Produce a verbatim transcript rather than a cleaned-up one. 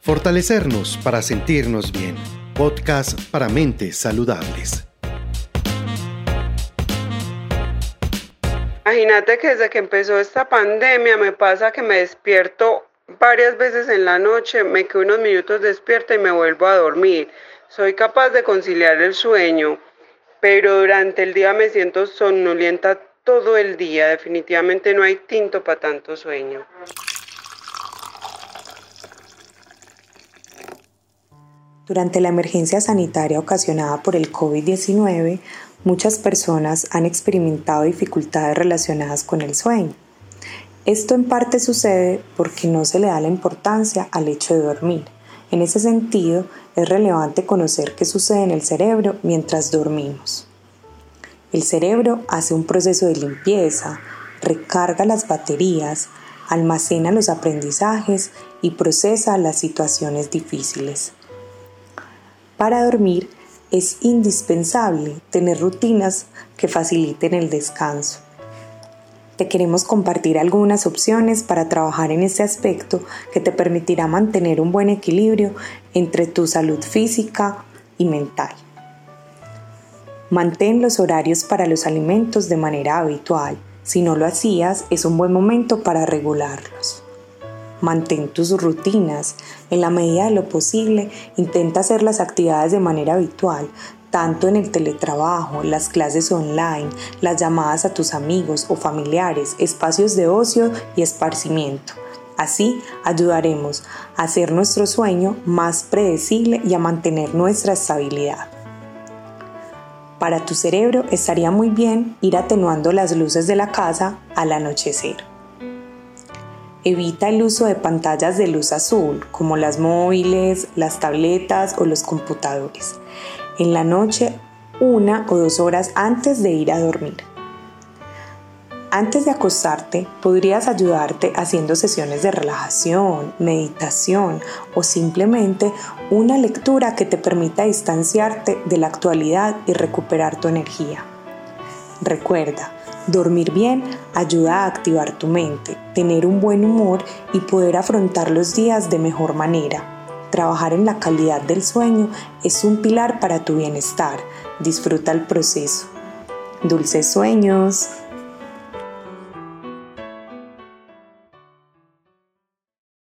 Fortalecernos para sentirnos bien. Podcast para mentes saludables. Imagínate que desde que empezó esta pandemia me pasa que me despierto varias veces en la noche, me quedo unos minutos despierta y me vuelvo a dormir. Soy capaz de conciliar el sueño, pero durante el día me siento somnolienta todo el día. Definitivamente no hay tinto para tanto sueño. Durante la emergencia sanitaria ocasionada por el covid diecinueve, muchas personas han experimentado dificultades relacionadas con el sueño. Esto en parte sucede porque no se le da la importancia al hecho de dormir. En ese sentido, es relevante conocer qué sucede en el cerebro mientras dormimos. El cerebro hace un proceso de limpieza, recarga las baterías, almacena los aprendizajes y procesa las situaciones difíciles. Para dormir es indispensable tener rutinas que faciliten el descanso. Te queremos compartir algunas opciones para trabajar en este aspecto que te permitirá mantener un buen equilibrio entre tu salud física y mental. Mantén los horarios para los alimentos de manera habitual. Si no lo hacías, es un buen momento para regularlos. Mantén tus rutinas. En la medida de lo posible, intenta hacer las actividades de manera habitual, tanto en el teletrabajo, las clases online, las llamadas a tus amigos o familiares, espacios de ocio y esparcimiento. Así ayudaremos a hacer nuestro sueño más predecible y a mantener nuestra estabilidad. Para tu cerebro estaría muy bien ir atenuando las luces de la casa al anochecer. Evita el uso de pantallas de luz azul, como las móviles, las tabletas o los computadores, en la noche una o dos horas antes de ir a dormir. Antes de acostarte, podrías ayudarte haciendo sesiones de relajación, meditación o simplemente una lectura que te permita distanciarte de la actualidad y recuperar tu energía. Recuerda, dormir bien ayuda a activar tu mente, tener un buen humor y poder afrontar los días de mejor manera. Trabajar en la calidad del sueño es un pilar para tu bienestar. Disfruta el proceso. Dulces sueños.